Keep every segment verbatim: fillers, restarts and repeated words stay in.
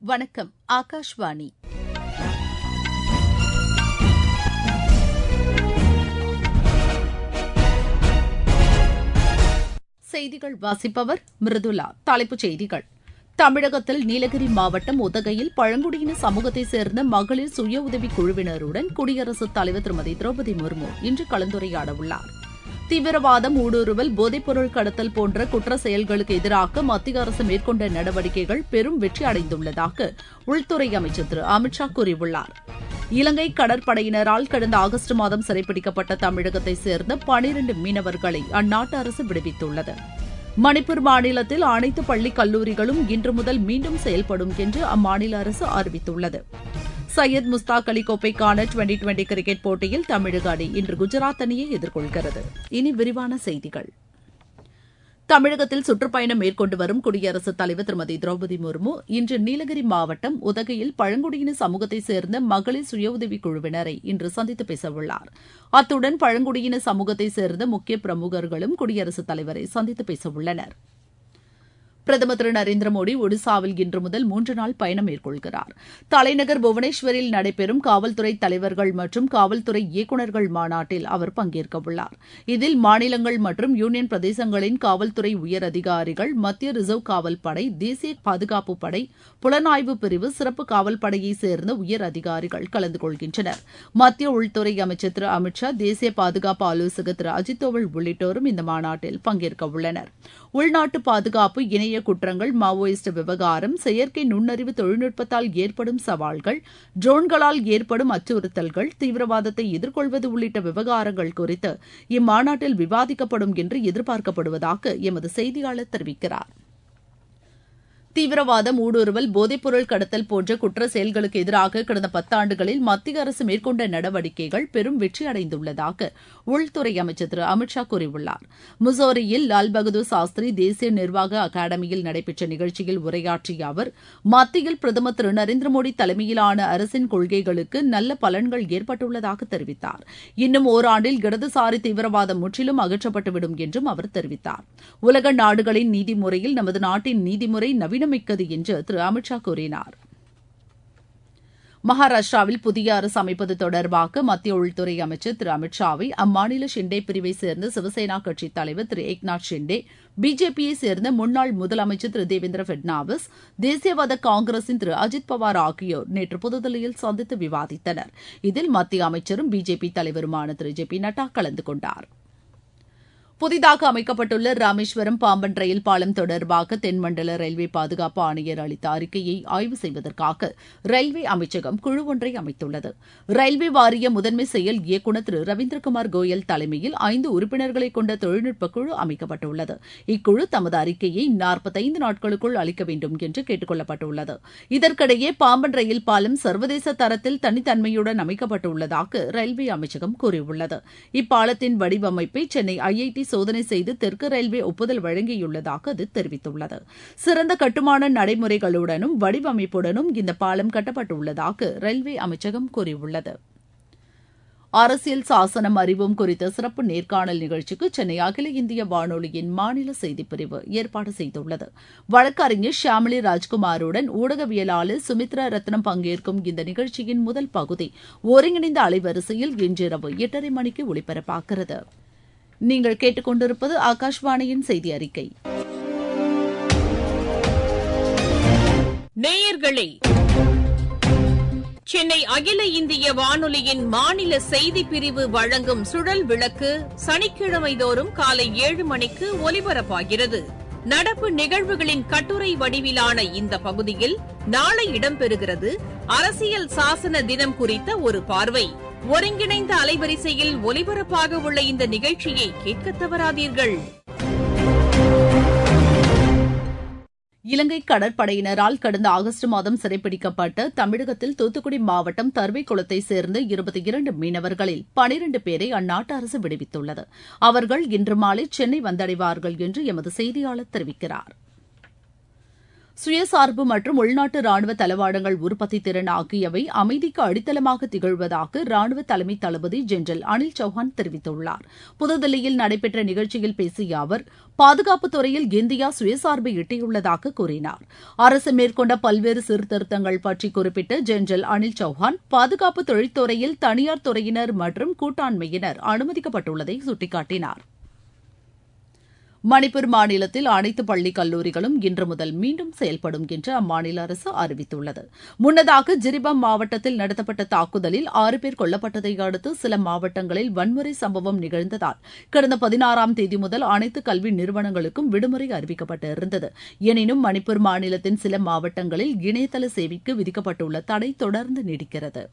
வணக்கம், ஆகாஷ்வாணி. செய்திகள் வாசிப்பவர் மிருதுலா. தலைப்புச் செய்திகள்: தமிழகத்தில் நீலகிரி மாவட்டம் உதகையில் பழங்குடியின சமூகத்தைச் சேர்ந்த மகளிர் சுய உதவிக் குழுவினருடன் குடியரசுத் தலைவர் திருமதி திரௌபதி முர்மு இன்று கலந்துரையாட உள்ளார். தீவிரவாதம், ஊடுருவல், போதைப்பொருள் கடத்தல் போன்ற குற்ற செயல்களுக்கு எதிராக மத்திய அரசு மேற்கொண்ட நடவடிக்கைகள் பெரும் வெற்றி அடைந்துள்ளதாக உள்துறை அமைச்சர் திரு அமித் ஷா கூறியுள்ளார். இலங்கை கடற்படையினரால் கடந்த ஆகஸ்ட் மாதம் சிறைப்பிடிக்கப்பட்ட தமிழகத்தைச் சேர்ந்த பனிரண்டு மீனவர்களை அந்நாட்டு அரசு விடுவித்துள்ளது. மணிப்பூர் மாநிலத்தில் அனைத்து பள்ளி கல்லூரிகளும் இன்று முதல் மீண்டும் செயல்படும் என்று அம்மாநில அரசு அறிவித்துள்ளது. சையத் முஸ்தாக் அலி கோப்பைக்கான டுவெண்டி டுவெண்டி கிரிக்கெட் போட்டியில் தமிழக அணி இன்று குஜராத் அணியை எதிர்கொள்கிறது. இனி விரிவான செய்திகள். தமிழகத்தில் சுற்றுப்பயணம் மேற்கொண்டு வரும் குடியரசுத் தலைவர் திருமதி திரௌபதி முர்மு இன்று நீலகிரி மாவட்டம் உதகையில் பழங்குடியின சமூகத்தைச் சேர்ந்த மகளிர் சுய உதவிக் குழுவினரை இன்று சந்தித்து பேசவுள்ளார். அத்துடன் பழங்குடியின சமூகத்தைச் சேர்ந்த முக்கிய பிரமுகர்களும் குடியரசுத் தலைவரை சந்தித்து பேசவுள்ளனர். பிரதமர் திரு நரேந்திர மோடி ஒடிசாவில் இன்று முதல் மூன்று நாள் பயணம் மேற்கொள்கிறார். தலைநகர் புவனேஸ்வரில் நடைபெறும் காவல்துறை தலைவர்கள் மற்றும் காவல்துறை இயக்குநர்கள் மாநாட்டில் அவர் பங்கேற்கவுள்ளார். இதில் மாநிலங்கள் மற்றும் யூனியன் பிரதேசங்களின் காவல்துறை உயர் அதிகாரிகள், மத்திய ரிசர்வ் காவல் படை, தேசிய பாதுகாப்பு படை, புலனாய்வு பிரிவு, சிறப்பு காவல் படையைச் சேர்ந்த உயர் அதிகாரிகள் கலந்து கொள்கின்றனர். மத்திய உள்துறை அமைச்சர் திரு அமித் ஷா, தேசிய பாதுகாப்பு ஆலோசகர் திரு அஜித் தோவல் உள்ளிட்டோரும் இந்த மாநாட்டில் பங்கேற்கவுள்ளனர். உள்நாட்டு பாதுகாப்பு, இணைய குற்றங்கள், மாவோயிஸ்ட் விவகாரம், செயற்கை நுண்ணறிவு தொழில்நுட்பத்தால் ஏற்படும் சவால்கள், ட்ரோன்களால் ஏற்படும் அச்சுறுத்தல்கள், தீவிரவாதத்தை எதிர்கொள்வது உள்ளிட்ட விவகாரங்கள் குறித்து இம்மாநாட்டில் விவாதிக்கப்படும் என்று எதிர்பார்க்கப்படுவதாக எமது செய்தியாளர் தெரிவிக்கிறார். தீவிரவாதம், ஊடுருவல், போதைப்பொருள் கடத்தல் போன்ற குற்ற செயல்களுக்கு எதிராக கடந்த பத்தாண்டுகளில் மத்திய அரசு மேற்கொண்ட நடவடிக்கைகள் பெரும் வெற்றி அடைந்துள்ளதாக உள்துறை அமைச்சர் திரு அமித் ஷா கூறியுள்ளார். முசோரியில் லால் பகதூர் சாஸ்திரி தேசிய நிர்வாக அகாடமியில் நடைபெற்ற நிகழ்ச்சியில் உரையாற்றிய அவர், மத்தியில் பிரதமர் திரு நரேந்திர மோடி தலைமையிலான அரசின் கொள்கைகளுக்கு நல்ல பலன்கள் ஏற்பட்டுள்ளதாக தெரிவித்தார். இன்னும் ஓராண்டில் இடதுசாரி தீவிரவாதம் முற்றிலும் அகற்றப்பட்டுவிடும் என்றும் அவர் தெரிவித்தார். உலக நாடுகளின் நீதிமுறையில் நமது நாட்டின் நீதிமுறை நவீன மிக்கது என்று திரு அமித் ஷா கூறினார். மகாராஷ்டிராவில் புதிய அரசு அமைப்பது தொடர்பாக மத்திய உள்துறை அமைச்சர் திரு அமித் ஷாவை அம்மாநில ஷிண்டே பிரிவை சேர்ந்த சிவசேனா கட்சித் தலைவர் திரு ஏக்நாத் ஷிண்டே, பிஜேபியை சேர்ந்த முன்னாள் முதலமைச்சர் திரு தேவேந்திர பட்னாவிஸ், தேசியவாத காங்கிரசின் திரு அஜித் பவார் ஆகியோர் நேற்று புதுதில்லியில் சந்தித்து விவாதித்தனர். இதில் மத்திய அமைச்சரும் பிஜேபி தலைவருமான திரு ஜே பி நட்டா கலந்து கொண்டார். புதிதாக அமைக்கப்பட்டுள்ள ராமேஸ்வரம் பாம்பன் ரயில் பாலம் தொடர்பாக தென்மண்டல ரயில்வே பாதுகாப்பு ஆணையர் அளித்த அறிக்கையை ஆய்வு செய்வதற்காக ரயில்வே அமைச்சகம் குழு ஒன்றை அமைத்துள்ளது. ரயில்வே வாரிய முதன்மை செயல் இயக்குநர் திரு ரவீந்திரகுமார் கோயல் தலைமையில் ஐந்து உறுப்பினர்களை கொண்ட தொழில்நுட்ப குழு அமைக்கப்பட்டுள்ளது. இக்குழு தமது அறிக்கையை நாற்பத்தைந்து நாட்களுக்குள் அளிக்க வேண்டும் என்று கேட்டுக் கொள்ளப்பட்டுள்ளது. இதற்கிடையே பாம்பன் ரயில் பாலம் சர்வதேச தரத்தில் தனித்தன்மையுடன் அமைக்கப்பட்டுள்ளதாக ரயில்வே அமைச்சகம் கூறியுள்ளது. இப்பாலத்தின் வடிவமைப்பை சென்னை ஐ ஐ டி சோதனை செய்து தெற்கு ரயில்வே ஒப்புதல் வழங்கியுள்ளதாக அது தெரிவித்துள்ளது. சிறந்த கட்டுமான நடைமுறைகளுடனும் வடிவமைப்புடனும் இந்த பாலம் கட்டப்பட்டுள்ளதாக ரயில்வே அமைச்சகம் கூறியுள்ளது. அரசியல் சாசனம் அறிவோம் குறித்த சிறப்பு நேர்காணல் நிகழ்ச்சிக்கு சென்னை அகில இந்திய வானொலியின் மாநில செய்திப்பிரிவு ஏற்பாடு செய்துள்ளது. வழக்கறிஞர் ஷியாமளி ராஜ்குமாருடன் ஊடகவியலாளர் சுமித்ரா ரத்னம் பங்கேற்கும் இந்த நிகழ்ச்சியின் முதல் பகுதி ஒருங்கிணைந்த அலைவரிசையில் இன்றிரவு எட்டரை மணிக்கு ஒலிபரப்பாகிறது. நீங்கள் கேட்டுக்கொண்டிருப்பது ஆகாஷ்வாணியின் செய்தி அறிக்கை. நேயர்களே, சென்னை அகில இந்திய வானொலியின் மாநில செய்திப் பிரிவு வழங்கும் சுழல் விளக்கு சனிக்கிழமை தோறும் காலை ஏழு மணிக்கு ஒலிபரப்பாகிறது. நடப்பு நிகழ்வுகளின் கட்டுரை வடிவிலான இந்த பகுதியில் நாளை இடம்பெறுகிறது அரசியல் சாசன தினம் குறித்த ஒரு பார்வை. ஒருங்கிணைந்த அலைவரிசையில் ஒலிபரப்பாக உள்ள இந்த நிகழ்ச்சியை கேட்க தவறாதீர்கள். இலங்கை கடற்படையினரால் கடந்த ஆகஸ்ட் மாதம் சிறைப்பிடிக்கப்பட்ட தமிழகத்தில் தூத்துக்குடி மாவட்டம் தர்வைக்குளத்தைச் சேர்ந்த இருபத்தி இரண்டு மீனவர்களில் பனிரண்டு பேரை அந்நாட்டு அரசு விடுவித்துள்ளது. அவர்கள் இன்று மாலை சென்னை வந்தடைவார்கள் என்று எமது செய்தியாளர் தெரிவிக்கிறார். சுயசார்பு மற்றும் உள்நாட்டு ராணுவ தளவாடங்கள் உற்பத்தி திறன் ஆகியவை அமைதிக்கு அடித்தளமாக திகழ்வதாக ராணுவ தலைமை தளபதி ஜெனரல் அனில் சௌஹான் தெரிவித்துள்ளார். புதுதில்லியில் நடைபெற்ற நிகழ்ச்சியில் பேசிய அவர், பாதுகாப்பு துறையில் இந்தியா சுயசார்பை எட்டியுள்ளதாக கூறினார். அரசு மேற்கொண்ட பல்வேறு சீர்திருத்தங்கள் பற்றி குறிப்பிட்ட ஜெனரல் அனில் சௌஹான், பாதுகாப்பு தொழில்துறையில் தனியார் துறையினர் மற்றும் கூட்டாண்மையினர் அனுமதிக்கப்பட்டுள்ளதை சுட்டிக்காட்டினார். மணிப்பூர் மாநிலத்தில் அனைத்து பள்ளி கல்லூரிகளும் இன்று முதல் மீண்டும் செயல்படும் என்று அம்மாநில அரசு அறிவித்துள்ளது. முன்னதாக ஜிரிபாம் மாவட்டத்தில் நடத்தப்பட்ட தாக்குதலில் ஆறு பேர் கொல்லப்பட்டதை அடுத்து சில மாவட்டங்களில் வன்முறை சம்பவம் நிகழ்ந்ததால் கடந்த பதினாறாம் தேதி முதல் அனைத்து கல்வி நிறுவனங்களுக்கும் விடுமுறை அறிவிக்கப்பட்டிருந்தது. எனினும் மணிப்பூர் மாநிலத்தின் சில மாவட்டங்களில் இணையதள சேவைக்கு விதிக்கப்பட்டுள்ள தடை தொடர்ந்து நீடிக்கிறது.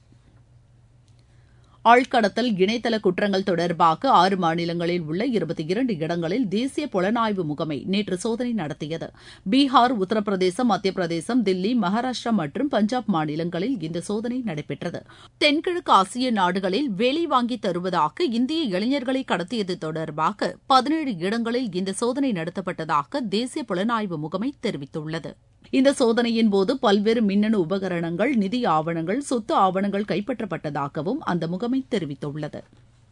ஆழ்கடத்தல் இணையதள குற்றங்கள் தொடர்பாக ஆறு மாநிலங்களில் உள்ள இருபத்தி இரண்டு இடங்களில் தேசிய புலனாய்வு முகமை நேற்று சோதனை நடத்தியது. பீகார், உத்தரப்பிரதேசம், மத்திய பிரதேசம், தில்லி, மகாராஷ்டிரா மற்றும் பஞ்சாப் மாநிலங்களில் இந்த சோதனை நடைபெற்றது. தென்கிழக்கு ஆசிய நாடுகளில் வேலை வாங்கி தருவதாக இந்திய இளைஞர்களை கடத்தியது தொடர்பாக பதினேழு இடங்களில் இந்த சோதனை நடத்தப்பட்டதாக தேசிய புலனாய்வு முகமை தெரிவித்துள்ளது. இந்த சோதனையின் போது பல்வேறு மின்னணு உபகரணங்கள், நிதி ஆவணங்கள், சொத்து ஆவணங்கள் கைப்பற்றப்பட்டதாகவும் அந்த முகமை தெரிவித்துள்ளது.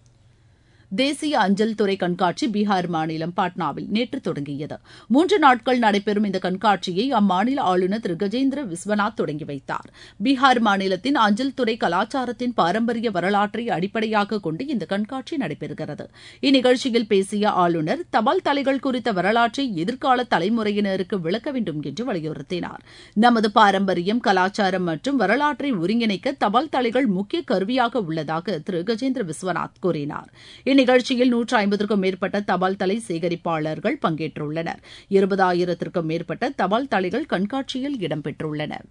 தேசிய அஞ்சல் துறை கண்காட்சி பீகார் மாநிலம் பாட்னாவில் நேற்று தொடங்கியது. மூன்று நாட்கள் நடைபெறும் இந்த கண்காட்சியை அம்மாநில ஆளுநர் திரு கஜேந்திர விஸ்வநாத் தொடங்கி வைத்தார். பீகார் மாநிலத்தின் அஞ்சல் துறை கலாச்சாரத்தின் பாரம்பரிய வரலாற்றை அடிப்படையாக கொண்டு இந்த கண்காட்சி நடைபெறுகிறது. இந்நிகழ்ச்சியில் பேசிய ஆளுநர், தபால் தலைகள் குறித்த வரலாற்றை எதிர்கால தலைமுறையினருக்கு விளக்க வேண்டும் என்று வலியுறுத்தினார். நமது பாரம்பரியம், கலாச்சாரம் மற்றும் வரலாற்றை ஒருங்கிணைக்க தபால் தலைகள் முக்கிய கருவியாக உள்ளதாக திரு கஜேந்திர விஸ்வநாத் கூறினார். இந்நிகழ்ச்சியில் நூற்று ஐம்பதுக்கும் மேற்பட்ட தபால் தலை சேகரிப்பாளர்கள் பங்கேற்றுள்ளனர். இருபதாயிரத்திற்கும் மேற்பட்ட தபால் தலைகள் கண்காட்சியில் இடம்பெற்றுள்ளனர்.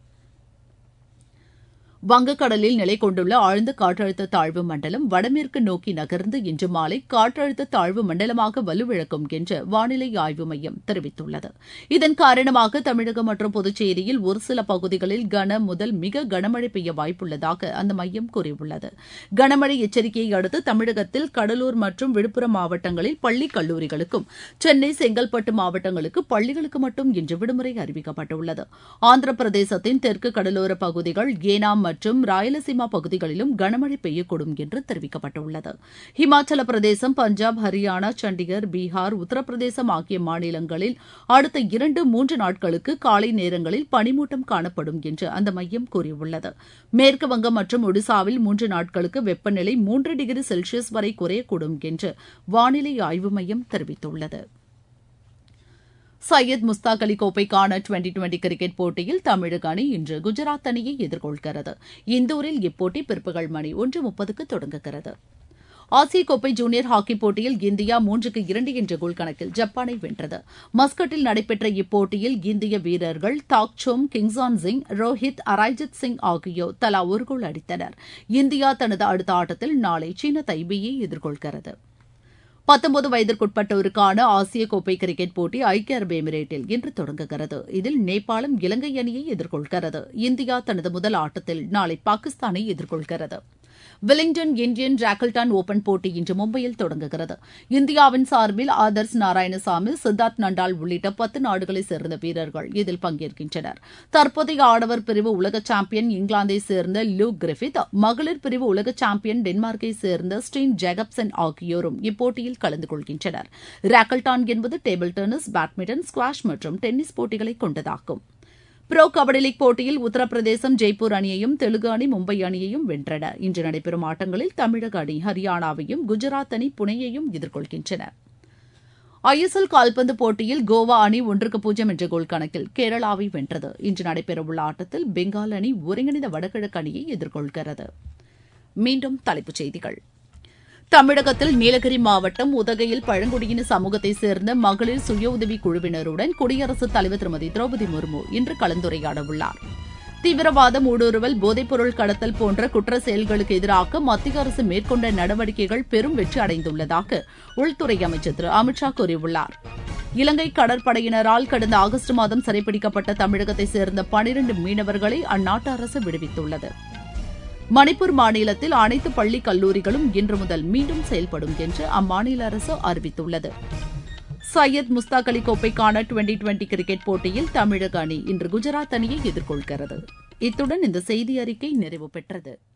வங்கக்கடலில் நிலை கொண்டுள்ள ஆழ்ந்த காற்றழுத்த தாழ்வு மண்டலம் வடமேற்கு நோக்கி நகர்ந்து இன்று மாலை காற்றழுத்த தாழ்வு மண்டலமாக வலுவிழக்கும் என்று வானிலை ஆய்வு மையம் தெரிவித்துள்ளது. இதன் காரணமாக தமிழகம் மற்றும் புதுச்சேரியில் ஒரு சில பகுதிகளில் கன முதல் மிக கனமழை பெய்ய வாய்ப்புள்ளதாக அந்த மையம் கூறியுள்ளது. கனமழை எச்சரிக்கையை அடுத்து தமிழகத்தில் கடலூர் மற்றும் விழுப்புரம் மாவட்டங்களில் பள்ளி கல்லூரிகளுக்கும், சென்னை, செங்கல்பட்டு மாவட்டங்களுக்கு பள்ளிகளுக்கு மட்டும் இன்று விடுமுறை அறிவிக்கப்பட்டுள்ளது. ஆந்திர பிரதேசத்தின் தெற்கு கடலோர பகுதிகள், ஏனாம் மற்றும் ராயலசீமா பகுதிகளிலும் கனமழை பெய்யக்கூடும் என்று தெரிவிக்கப்பட்டுள்ளது. ஹிமாச்சல பிரதேசம், பஞ்சாப், ஹரியானா, சண்டிகர், பீகார், உத்தரப்பிரதேசம் ஆகிய மாநிலங்களில் அடுத்த இரண்டு மூன்று நாட்களுக்கு காலை நேரங்களில் பனிமூட்டம் காணப்படும் என்று அந்த மையம் கூறியுள்ளது. மேற்கு வங்கம் மற்றும் ஒடிசாவில் மூன்று நாட்களுக்கு வெப்பநிலை மூன்று டிகிரி செல்சியஸ் வரை குறையக்கூடும் என்று வானிலை ஆய்வு மையம் தெரிவித்துள்ளது. சையத் முஸ்தாக் அலி கோப்பைக்கான டுவெண்டி டுவெண்டி கிரிக்கெட் போட்டியில் தமிழக அணி இன்று குஜராத் அணியை எதிர்கொள்கிறது. இந்தூரில் இப்போட்டி பிற்பகல் மணி ஒன்று முப்பதுக்கு தொடங்குகிறது. ஆசிய கோப்பை ஜூனியர் ஹாக்கி போட்டியில் இந்தியா மூன்றுக்கு இரண்டு என்ற கோல் கணக்கில் ஜப்பானை வென்றது. மஸ்கட்டில் நடைபெற்ற இப்போட்டியில் இந்திய வீரர்கள் தாக்சோம், கிங்சான் சிங், ரோஹித், அராய்ஜித் சிங் ஆகியோர் தலா ஒரு கோல் அடித்தனர். இந்தியா தனது அடுத்த ஆட்டத்தில் நாளை சீன தைபேயை எதிர்கொள்கிறது. பத்தொன்பது வயதிற்குட்பட்டோருக்கான ஆசிய கோப்பை கிரிக்கெட் போட்டி ஐக்கிய அரபு எமிரேட்டில் இன்று தொடங்குகிறது. இதில் நேபாளம் இலங்கை அணியை எதிர்கொள்கிறது. இந்தியா தனது முதல் ஆட்டத்தில் நாளை பாகிஸ்தானை எதிர்கொள்கிறது. வெலிங்டன் இந்தியன் ஜாக்கல்டன் ஓபன் போட்டி இன்று மும்பையில் தொடங்குகிறது. இந்தியாவின் சார்பில் ஆதர்ஸ் நாராயணசாமி, சித்தார்த் நண்டால் உள்ளிட்ட பத்து நாடுகளைச் சேர்ந்த வீரர்கள் இதில் பங்கேற்கின்றனர். தற்போதைய ஆடவர் பிரிவு உலக சாம்பியன் இங்கிலாந்தை சேர்ந்த லூக் கிரிஃபித், மகளிர் பிரிவு உலக சாம்பியன் டென்மார்க்கை சேர்ந்த ஸ்டீன் ஜேகப்சன் ஆகியோரும் இப்போட்டியில் கலந்து கொள்கின்றனர். ராக்கல்டான் என்பது டேபிள் டென்னிஸ், பேட்மிண்டன், ஸ்குவாஷ் மற்றும் டென்னிஸ் போட்டிகளை கொண்டதாகும். புரோ கபடி லீக் போட்டியில் உத்தரப்பிரதேசம் ஜெய்ப்பூர் அணியையும், தெலுங்கு அணி மும்பை அணியையும் வென்றன. இன்று நடைபெறும் ஆட்டங்களில் தமிழக அணி ஹரியானாவையும், குஜராத் அணி புனேயையும் எதிர்கொள்கின்றன. ஐ எஸ் எல் கால்பந்து போட்டியில் கோவா அணி ஒன்றுக்கு பூஜ்ஜியம் என்ற கோல் கணக்கில் கேரளாவை வென்றது. இன்று நடைபெறவுள்ள ஆட்டத்தில் பெங்கால் அணி ஒருங்கிணைந்த வடகிழக்கு அணியை எதிர்கொள்கிறது. மீண்டும் தலைப்புச் செய்திகள். தமிழகத்தில் நீலகிரி மாவட்டம் உதகையில் பழங்குடியின சமூகத்தைச் சேர்ந்த மகளிர் சுய உதவி குழுவினருடன் குடியரசுத் தலைவர் திருமதி திரௌபதி முர்மு இன்று கலந்துரையாட உள்ளார். தீவிரவாதம், ஊடுருவல், போதைப்பொருள் கடத்தல் போன்ற குற்ற செயல்களுக்கு எதிராக மத்திய அரசு மேற்கொண்ட நடவடிக்கைகள் பெரும் வெற்றி அடைந்துள்ளதாக உள்துறை அமைச்சர் திரு அமித் ஷா கூறியுள்ளார். இலங்கை கடற்படையினரால் கடந்த ஆகஸ்ட் மாதம் சிறைப்பிடிக்கப்பட்ட தமிழகத்தைச் சேர்ந்த பனிரண்டு மீனவர்களை அந்நாட்டு அரசு விடுவித்துள்ளது. மணிப்பூர் மாநிலத்தில் அனைத்து பள்ளி கல்லூரிகளும் இன்று முதல் மீண்டும் செயல்படும் என்று அம்மாநில அரசு அறிவித்துள்ளது. சையத் முஸ்தாக் அலி கோப்பைக்கான டுவெண்டி டுவெண்டி கிரிக்கெட் போட்டியில் தமிழக அணி இன்று குஜராத் அணியை எதிர்கொள்கிறது. இத்துடன் இந்த செய்தி அறிக்கை நிறைவு பெற்றது.